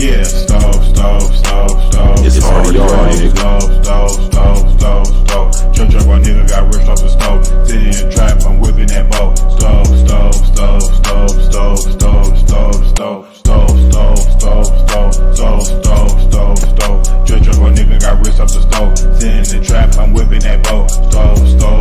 Yeah, stove. It's already on, nigga. Stove. Church up, my nigga got rich off the stove. Sitting in the trap, I'm whipping that boat. Stove. Church up, my nigga got rich off the stove. Sitting in the trap, I'm whipping that boat. Stove.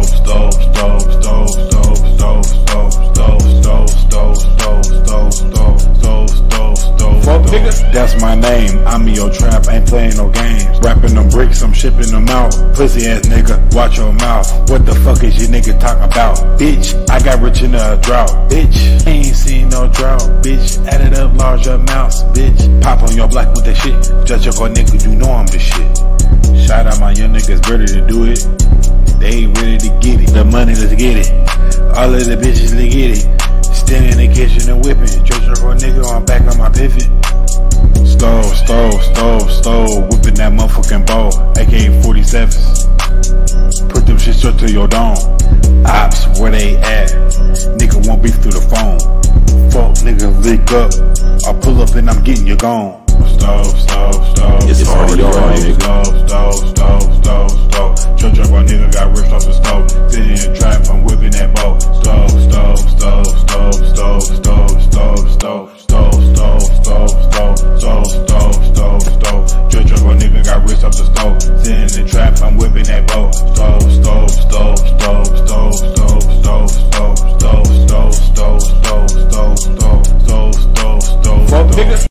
Fuck niggas. That's my name, I'm in your trap, ain't playing no games. Rapping them bricks, I'm shipping them out. Pussy ass nigga, watch your mouth. What the fuck is your nigga talking about? Bitch, I got rich in a drought. Bitch, ain't seen no drought. Bitch, added up large amounts. Bitch, pop on your block with that shit. Judge your nigga, you know I'm the shit. Shout out my young niggas ready to do it. They ain't ready to get it. The money, let's get it. All of the bitches, let's get it. Standing in the kitchen and whipping. Judge your nigga, I'm back on my pivot. Stove, whipping that motherfucking bow. AK-47s, put them shit straight to your dome. Ops, where they at? Nigga won't beef through the phone. Fuck nigga, lick up. I'll pull up and I'm getting you gone. Stove. It's already on, nigga. Stove. Church up, my nigga got rich off the stove. Sitting in the trap, I'm whipping that boat. Stove. Church up, my nigga got rich off the stove. Sitting in the trap, I'm whipping that boat. Stove. Fuck niggas.